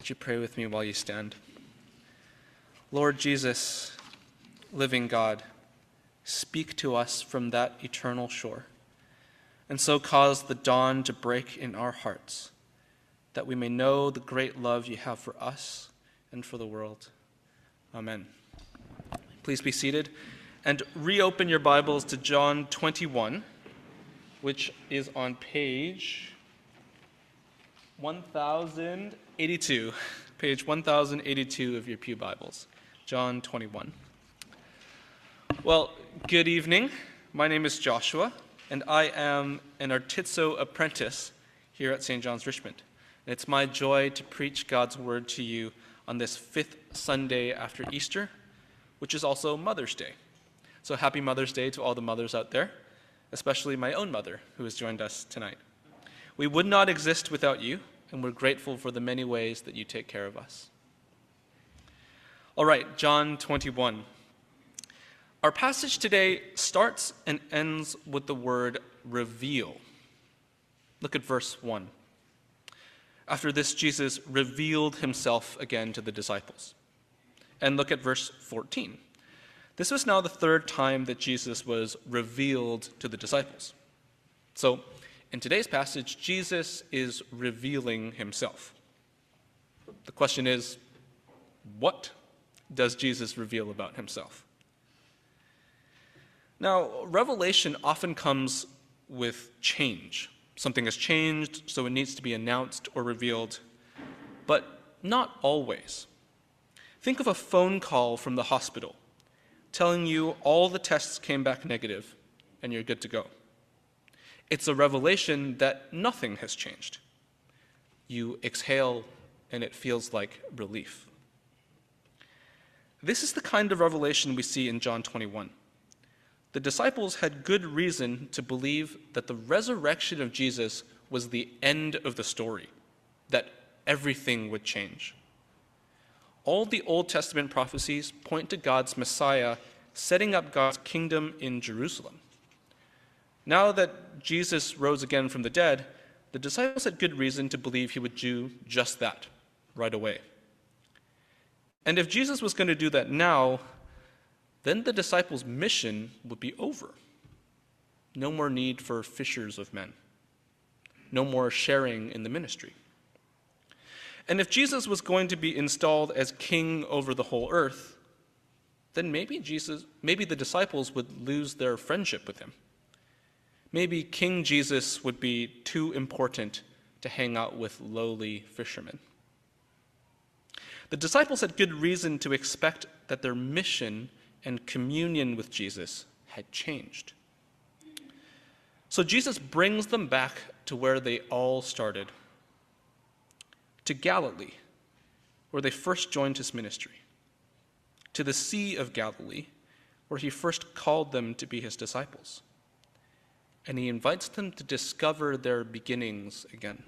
Would you pray with me while you stand? Lord Jesus, living God, speak to us from that eternal shore, and so cause the dawn to break in our hearts, that we may know the great love you have for us and for the world. Amen. Please be seated and reopen your Bibles to John 21, which is on page 1082. Page 1082 of your pew Bibles. John 21. Well, good evening. My name is Joshua, and I am an Artitso apprentice here at St. John's Richmond. And it's my joy to preach God's word to you on this fifth Sunday after Easter, which is also Mother's Day. So happy Mother's Day to all the mothers out there, especially my own mother, who has joined us tonight. We would not exist without you, and we're grateful for the many ways that you take care of us. All right, John 21. Our passage today starts and ends with the word reveal. Look at verse 1. After this, Jesus revealed himself again to the disciples. And look at verse 14. This was now the third time that Jesus was revealed to the disciples. So, in today's passage, Jesus is revealing himself. The question is, what does Jesus reveal about himself? Now, revelation often comes with change. Something has changed, so it needs to be announced or revealed, but not always. Think of a phone call from the hospital telling you all the tests came back negative and you're good to go. It's a revelation that nothing has changed. You exhale and it feels like relief. This is the kind of revelation we see in John 21. The disciples had good reason to believe that the resurrection of Jesus was the end of the story, that everything would change. All the Old Testament prophecies point to God's Messiah setting up God's kingdom in Jerusalem. Now that Jesus rose again from the dead, the disciples had good reason to believe he would do just that right away. And if Jesus was going to do that now, then the disciples' mission would be over. No more need for fishers of men. No more sharing in the ministry. And if Jesus was going to be installed as king over the whole earth, then maybe the disciples would lose their friendship with him. Maybe King Jesus would be too important to hang out with lowly fishermen. The disciples had good reason to expect that their mission and communion with Jesus had changed. So Jesus brings them back to where they all started, to Galilee, where they first joined his ministry, to the Sea of Galilee, where he first called them to be his disciples. And he invites them to discover their beginnings again.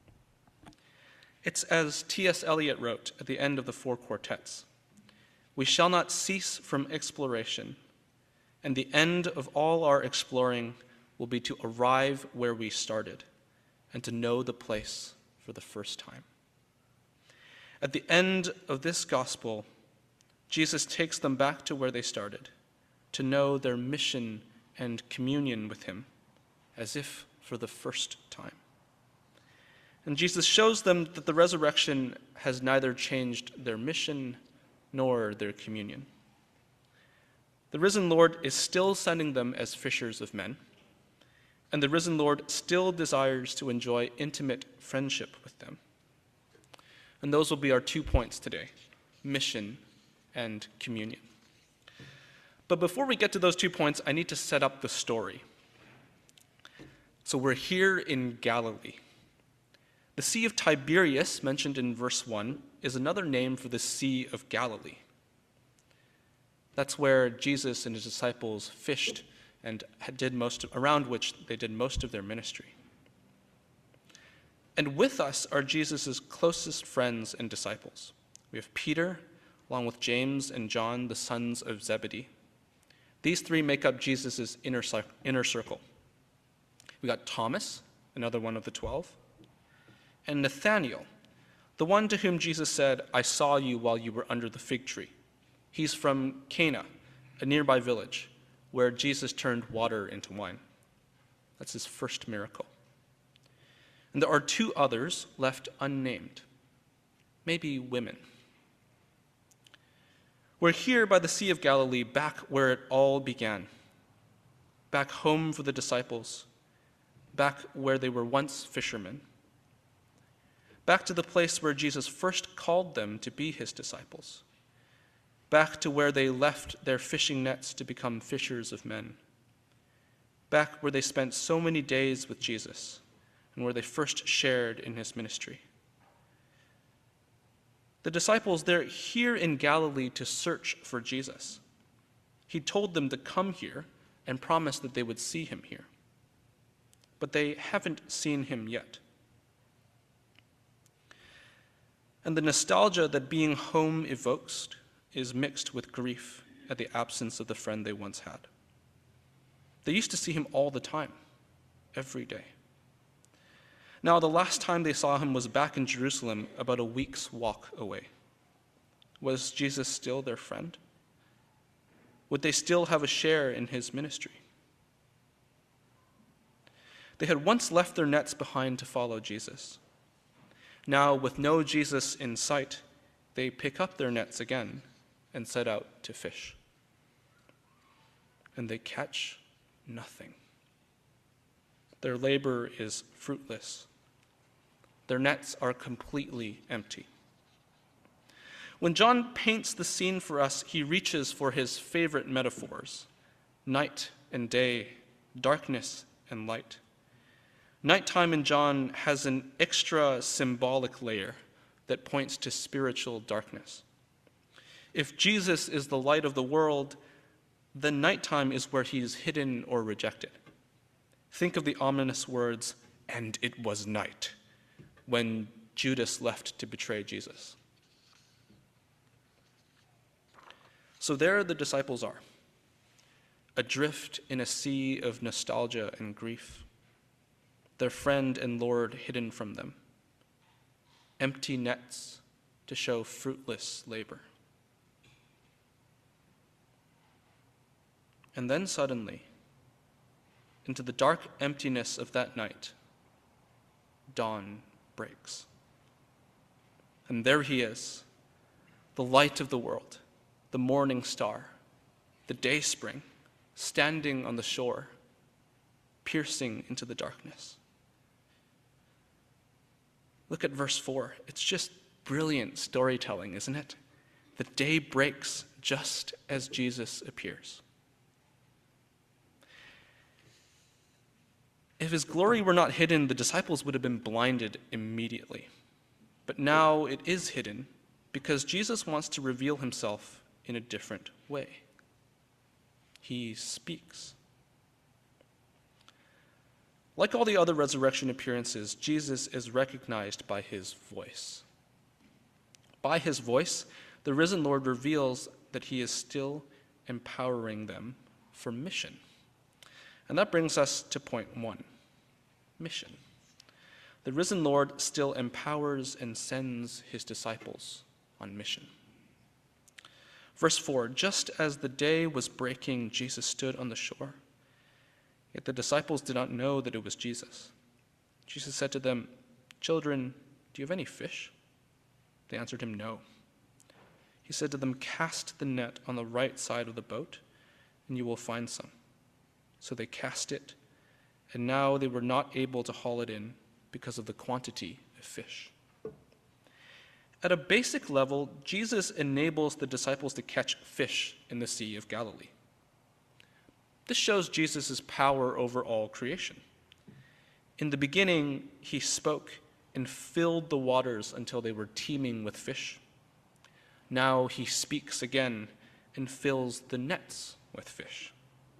It's as T.S. Eliot wrote at the end of the Four Quartets: "We shall not cease from exploration, and the end of all our exploring will be to arrive where we started and to know the place for the first time." At the end of this gospel, Jesus takes them back to where they started, to know their mission and communion with him, as if for the first time. And Jesus shows them that the resurrection has neither changed their mission nor their communion. The risen Lord is still sending them as fishers of men, and the risen Lord still desires to enjoy intimate friendship with them. And those will be our 2 points today: mission and communion. But before we get to those 2 points, I need to set up the story. So we're here in Galilee. The Sea of Tiberias, mentioned in verse 1, is another name for the Sea of Galilee. That's where Jesus and his disciples fished and around which they did most of their ministry. And with us are Jesus' closest friends and disciples. We have Peter, along with James and John, the sons of Zebedee. These three make up Jesus' inner circle. We got Thomas, another one of the 12, and Nathanael, the one to whom Jesus said, "I saw you while you were under the fig tree." He's from Cana, a nearby village, where Jesus turned water into wine. That's his first miracle. And there are two others left unnamed, maybe women. We're here by the Sea of Galilee, back where it all began, back home for the disciples, back where they were once fishermen, back to the place where Jesus first called them to be his disciples, back to where they left their fishing nets to become fishers of men, back where they spent so many days with Jesus and where they first shared in his ministry. The disciples, they're here in Galilee to search for Jesus. He told them to come here and promised that they would see him here. But they haven't seen him yet. And the nostalgia that being home evokes is mixed with grief at the absence of the friend they once had. They used to see him all the time, every day. Now, the last time they saw him was back in Jerusalem, about a week's walk away. Was Jesus still their friend? Would they still have a share in his ministry? They had once left their nets behind to follow Jesus. Now, with no Jesus in sight, they pick up their nets again and set out to fish. And they catch nothing. Their labor is fruitless. Their nets are completely empty. When John paints the scene for us, he reaches for his favorite metaphors: night and day, darkness and light. Nighttime in John has an extra symbolic layer that points to spiritual darkness. If Jesus is the light of the world, then nighttime is where he is hidden or rejected. Think of the ominous words, "and it was night," when Judas left to betray Jesus. So there the disciples are, adrift in a sea of nostalgia and grief, their friend and Lord hidden from them, empty nets to show fruitless labor. And then suddenly, into the dark emptiness of that night, dawn breaks. And there he is, the light of the world, the morning star, the dayspring, standing on the shore, piercing into the darkness. Look at verse 4. It's just brilliant storytelling, isn't it? The day breaks just as Jesus appears. If his glory were not hidden, the disciples would have been blinded immediately. But now it is hidden because Jesus wants to reveal himself in a different way. He speaks. Like all the other resurrection appearances, Jesus is recognized by his voice. By his voice, the risen Lord reveals that he is still empowering them for mission. And that brings us to point 1, mission. The risen Lord still empowers and sends his disciples on mission. Verse 4, just as the day was breaking, Jesus stood on the shore. Yet the disciples did not know that it was Jesus. Jesus said to them, "Children, do you have any fish?" They answered him, "No." He said to them, "Cast the net on the right side of the boat, and you will find some." So they cast it, and now they were not able to haul it in because of the quantity of fish. At a basic level, Jesus enables the disciples to catch fish in the Sea of Galilee. This shows Jesus' power over all creation. In the beginning, he spoke and filled the waters until they were teeming with fish. Now he speaks again and fills the nets with fish.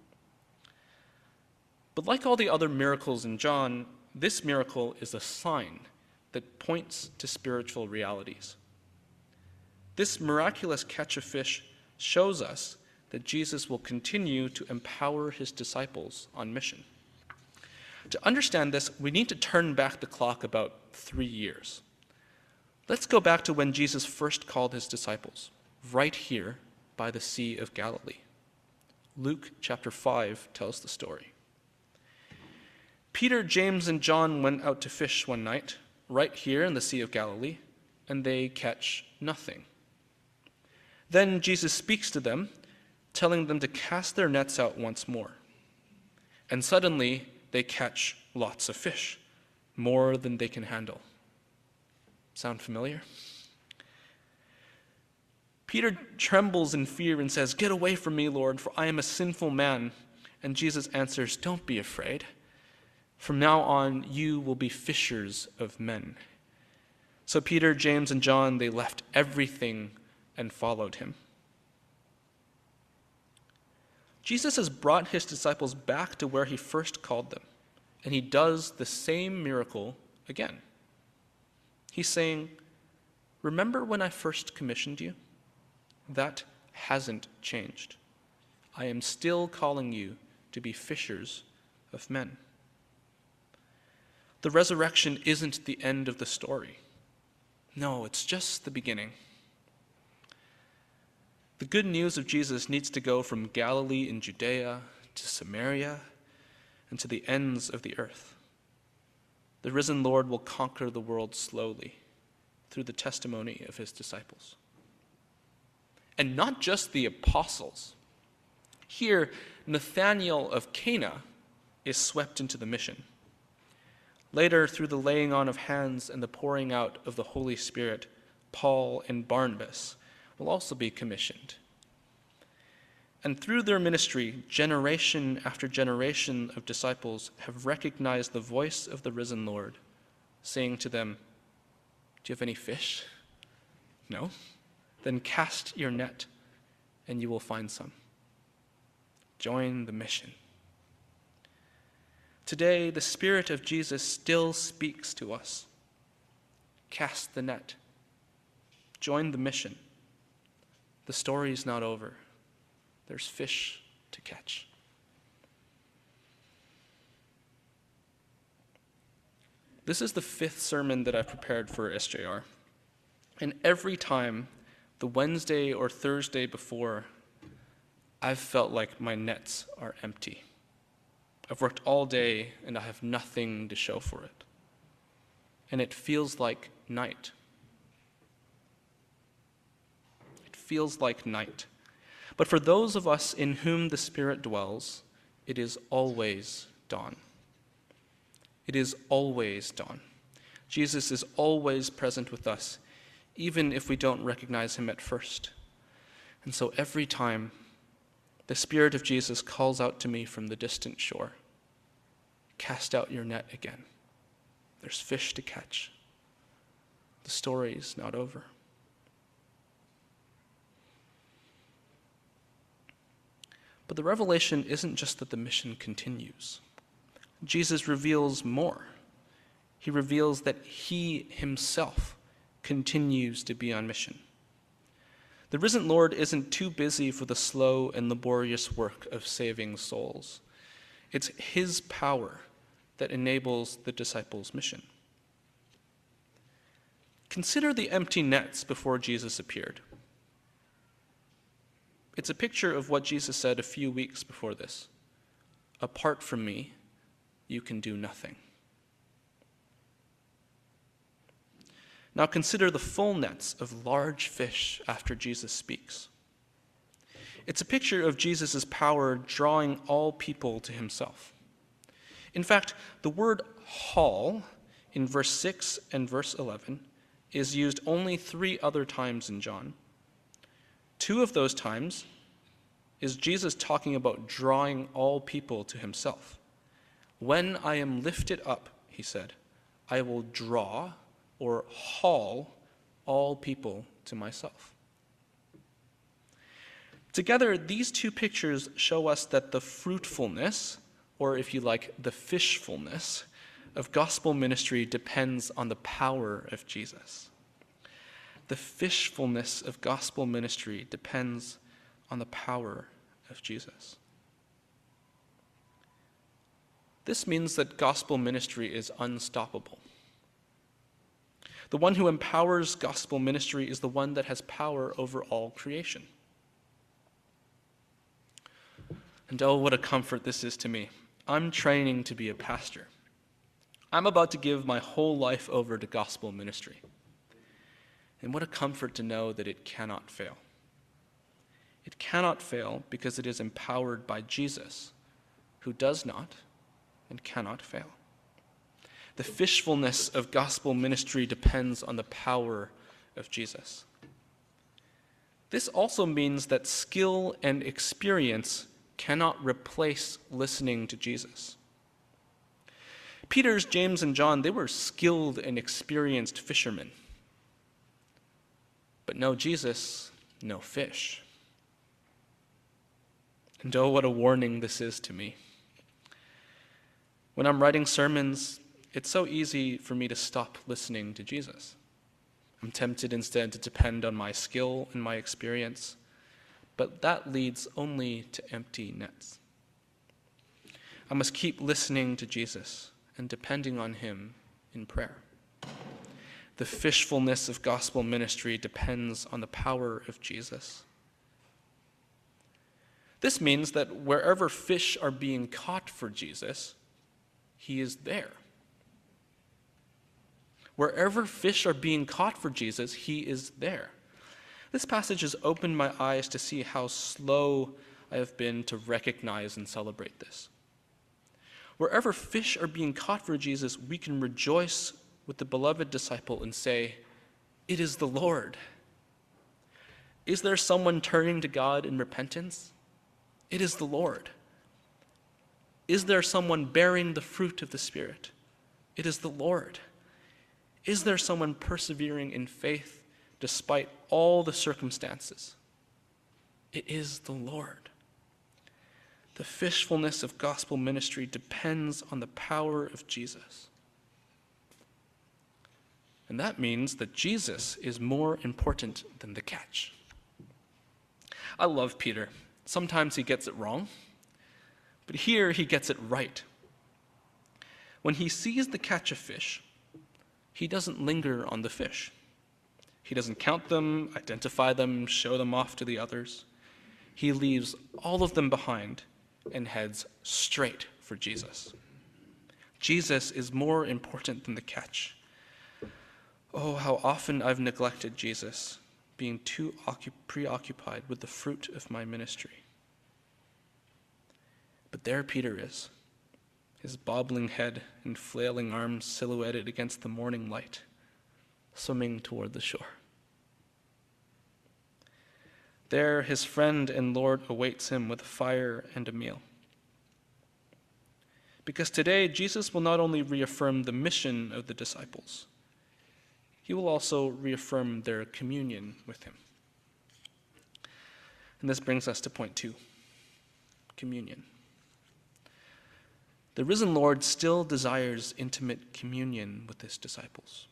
But like all the other miracles in John, this miracle is a sign that points to spiritual realities. This miraculous catch of fish shows us that Jesus will continue to empower his disciples on mission. To understand this, we need to turn back the clock about 3 years. Let's go back to when Jesus first called his disciples, right here by the Sea of Galilee. Luke chapter 5 tells the story. Peter, James, and John went out to fish one night, right here in the Sea of Galilee, and they catch nothing. Then Jesus speaks to them, telling them to cast their nets out once more. And suddenly they catch lots of fish, more than they can handle. Sound familiar? Peter trembles in fear and says, "Get away from me, Lord, for I am a sinful man." And Jesus answers, "Don't be afraid. From now on, you will be fishers of men." So Peter, James, and John, they left everything and followed him. Jesus has brought his disciples back to where he first called them, and he does the same miracle again. He's saying, "Remember when I first commissioned you? That hasn't changed. I am still calling you to be fishers of men." The resurrection isn't the end of the story. No, it's just the beginning. The good news of Jesus needs to go from Galilee and Judea to Samaria and to the ends of the earth. The risen Lord will conquer the world slowly through the testimony of his disciples. And not just the apostles. Here, Nathanael of Cana is swept into the mission. Later, through the laying on of hands and the pouring out of the Holy Spirit, Paul and Barnabas will also be commissioned. And through their ministry, generation after generation of disciples have recognized the voice of the risen Lord, saying to them, "Do you have any fish? No? Then cast your net, and you will find some." Join the mission. Today, the Spirit of Jesus still speaks to us. Cast the net. Join the mission. The story is not over. There's fish to catch. This is the 5th sermon that I've prepared for SJR. And every time, the Wednesday or Thursday before, I've felt like my nets are empty. I've worked all day and I have nothing to show for it. And it feels like night. It feels like night. But for those of us in whom the Spirit dwells, it is always dawn. It is always dawn. Jesus is always present with us, even if we don't recognize him at first. And so every time, the Spirit of Jesus calls out to me from the distant shore, "Cast out your net again. There's fish to catch. The story's not over." But the revelation isn't just that the mission continues. Jesus reveals more. He reveals that he himself continues to be on mission. The risen Lord isn't too busy for the slow and laborious work of saving souls. It's his power that enables the disciples' mission. Consider the empty nets before Jesus appeared. It's a picture of what Jesus said a few weeks before this. "Apart from me, you can do nothing." Now consider the full nets of large fish after Jesus speaks. It's a picture of Jesus' power drawing all people to himself. In fact, the word haul in verse 6 and verse 11 is used only 3 other times in John. 2 of those times is Jesus talking about drawing all people to himself. "When I am lifted up," he said, "I will draw," or haul, "all people to myself." Together, these 2 pictures show us that the fruitfulness, or if you like, the fishfulness, of gospel ministry depends on the power of Jesus. The fishfulness of gospel ministry depends on the power of Jesus. This means that gospel ministry is unstoppable. The one who empowers gospel ministry is the one that has power over all creation. And oh, what a comfort this is to me. I'm training to be a pastor. I'm about to give my whole life over to gospel ministry. And what a comfort to know that it cannot fail. It cannot fail because it is empowered by Jesus, who does not and cannot fail. The fishfulness of gospel ministry depends on the power of Jesus. This also means that skill and experience cannot replace listening to Jesus. Peter, James, and John, they were skilled and experienced fishermen. But no Jesus, no fish. And oh, what a warning this is to me. When I'm writing sermons, it's so easy for me to stop listening to Jesus. I'm tempted instead to depend on my skill and my experience, but that leads only to empty nets. I must keep listening to Jesus and depending on him in prayer. The fishfulness of gospel ministry depends on the power of Jesus. This means that wherever fish are being caught for Jesus, he is there. Wherever fish are being caught for Jesus, he is there. This passage has opened my eyes to see how slow I have been to recognize and celebrate this. Wherever fish are being caught for Jesus, we can rejoice with the beloved disciple and say, "It is the Lord." Is there someone turning to God in repentance? It is the Lord. Is there someone bearing the fruit of the Spirit? It is the Lord. Is there someone persevering in faith despite all the circumstances? It is the Lord. The fishfulness of gospel ministry depends on the power of Jesus. And that means that Jesus is more important than the catch. I love Peter. Sometimes he gets it wrong, but here he gets it right. When he sees the catch of fish, he doesn't linger on the fish. He doesn't count them, identify them, show them off to the others. He leaves all of them behind and heads straight for Jesus. Jesus is more important than the catch. Oh, how often I've neglected Jesus, being too preoccupied with the fruit of my ministry. But there Peter is, his bobbling head and flailing arms silhouetted against the morning light, swimming toward the shore. There his friend and Lord awaits him with fire and a meal. Because today Jesus will not only reaffirm the mission of the disciples, he will also reaffirm their communion with him. And this brings us to point 2, communion. The risen Lord still desires intimate communion with his disciples.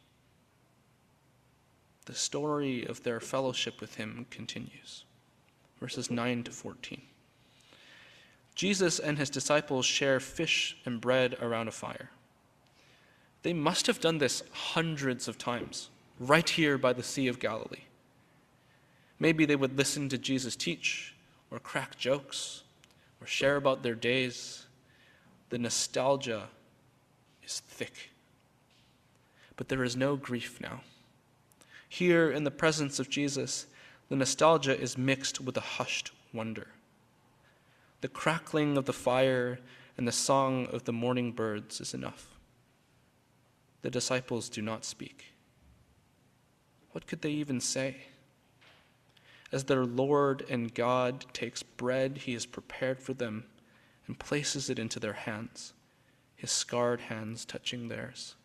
The story of their fellowship with him continues. Verses 9 to 14. Jesus and his disciples share fish and bread around a fire. They must have done this hundreds of times, right here by the Sea of Galilee. Maybe they would listen to Jesus teach, or crack jokes, or share about their days. The nostalgia is thick. But there is no grief now. Here in the presence of Jesus, the nostalgia is mixed with a hushed wonder. The crackling of the fire and the song of the morning birds is enough. The disciples do not speak. What could they even say? As their Lord and God takes bread he has prepared for them and places it into their hands, his scarred hands touching theirs.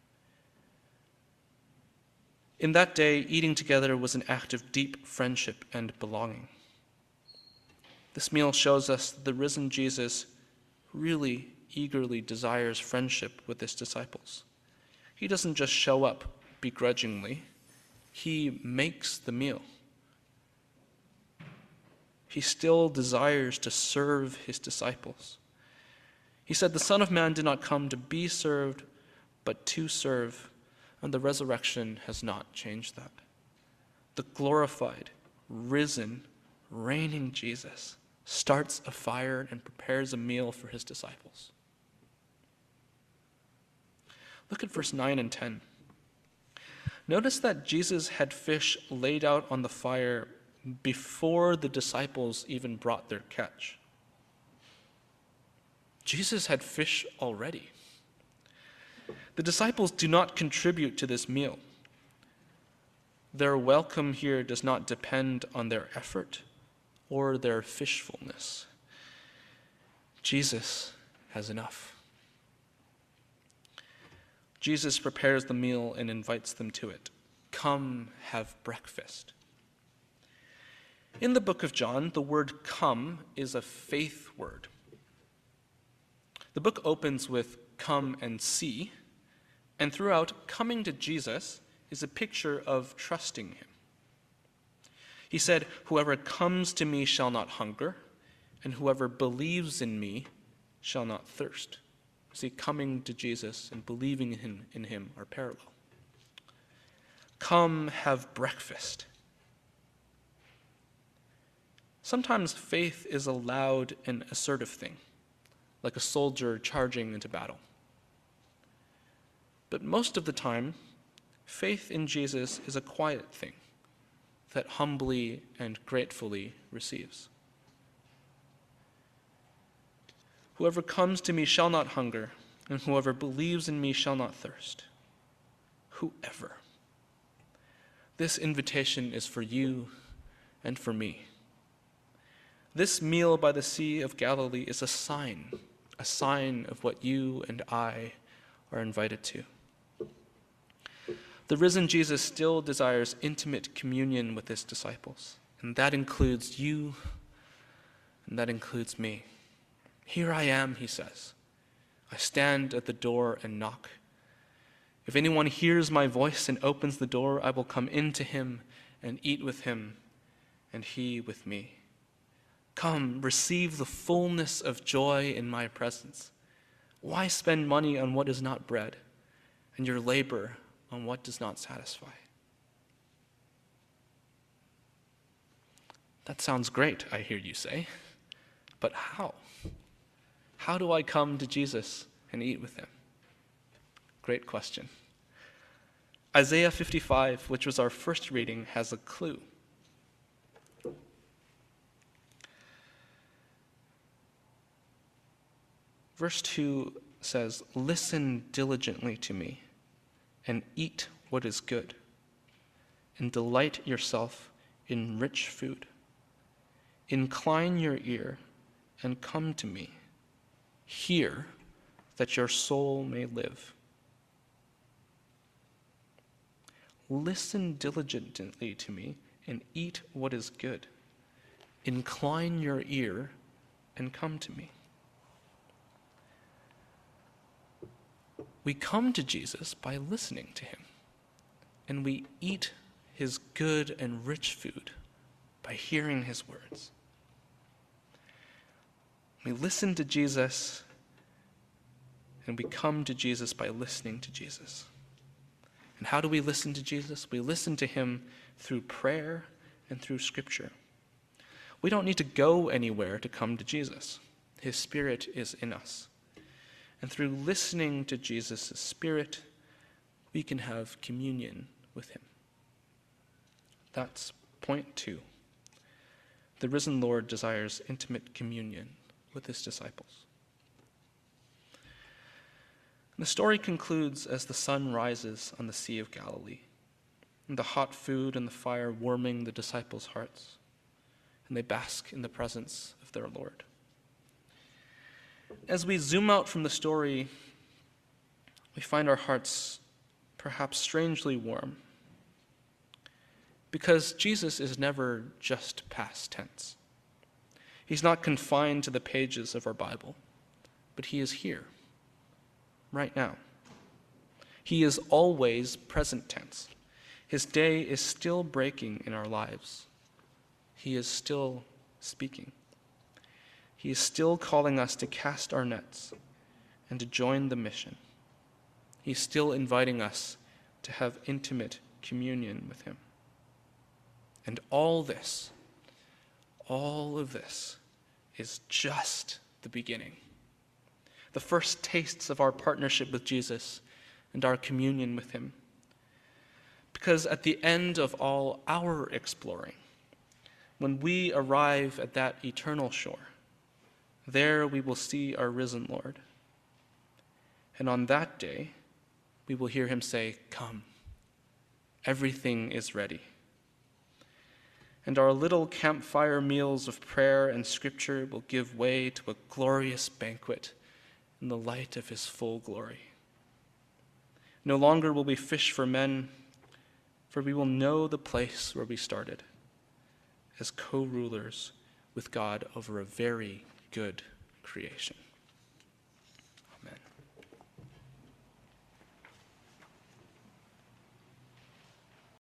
In that day, eating together was an act of deep friendship and belonging. This meal shows us that the risen Jesus really eagerly desires friendship with his disciples. He doesn't just show up begrudgingly. He makes the meal. He still desires to serve his disciples. He said, "The Son of Man did not come to be served, but to serve, And the resurrection has not changed that. The glorified, risen, reigning Jesus starts a fire and prepares a meal for his disciples. Look at verse 9 and 10. Notice that Jesus had fish laid out on the fire before the disciples even brought their catch. Jesus had fish already. The disciples do not contribute to this meal. Their welcome here does not depend on their effort or their fishfulness. Jesus has enough. Jesus prepares the meal and invites them to it. Come, have breakfast. In the book of John, the word come is a faith word. The book opens with come and see, and throughout, coming to Jesus is a picture of trusting him. He said, "Whoever comes to me shall not hunger, and whoever believes in me shall not thirst." See, coming to Jesus and believing in him are parallel. Come, have breakfast. Sometimes faith is a loud and assertive thing, like a soldier charging into battle. But most of the time, faith in Jesus is a quiet thing that humbly and gratefully receives. Whoever comes to me shall not hunger, and whoever believes in me shall not thirst. Whoever. This invitation is for you and for me. This meal by the Sea of Galilee is a sign of what you and I are invited to. The risen Jesus still desires intimate communion with his disciples, and that includes you, and that includes me. Here I am, he says. I stand at the door and knock. If anyone hears my voice and opens the door, I will come into him and eat with him, and he with me. Come, receive the fullness of joy in my presence. Why spend money on what is not bread, and your labor on what does not satisfy? That sounds great, I hear you say. But how? How do I come to Jesus and eat with him? Great question. Isaiah 55, which was our first reading, has a clue. Verse 2 says, "Listen diligently to me and eat what is good, and delight yourself in rich food. Incline your ear and come to me. Hear, that your soul may live." Listen diligently to me and eat what is good. Incline your ear and come to me. We come to Jesus by listening to him, and we eat his good and rich food by hearing his words. We listen to Jesus, and we come to Jesus by listening to Jesus. And how do we listen to Jesus? We listen to him through prayer and through Scripture. We don't need to go anywhere to come to Jesus. His Spirit is in us. And through listening to Jesus' Spirit, we can have communion with him. That's point 2. The risen Lord desires intimate communion with his disciples. The story concludes as the sun rises on the Sea of Galilee, and the hot food and the fire warming the disciples' hearts, and they bask in the presence of their Lord. As we zoom out from the story, we find our hearts perhaps strangely warm, because Jesus is never just past tense. He's not confined to the pages of our Bible, but he is here, right now. He is always present tense. His day is still breaking in our lives. He is still speaking. He is still calling us to cast our nets and to join the mission. He's still inviting us to have intimate communion with him. And all of this is just the beginning. The first tastes of our partnership with Jesus and our communion with him. Because at the end of all our exploring, when we arrive at that eternal shore, there we will see our risen Lord. And on that day, we will hear him say, "Come, everything is ready." And our little campfire meals of prayer and scripture will give way to a glorious banquet in the light of his full glory. No longer will we fish for men, for we will know the place where we started, as co-rulers with God over a very good creation.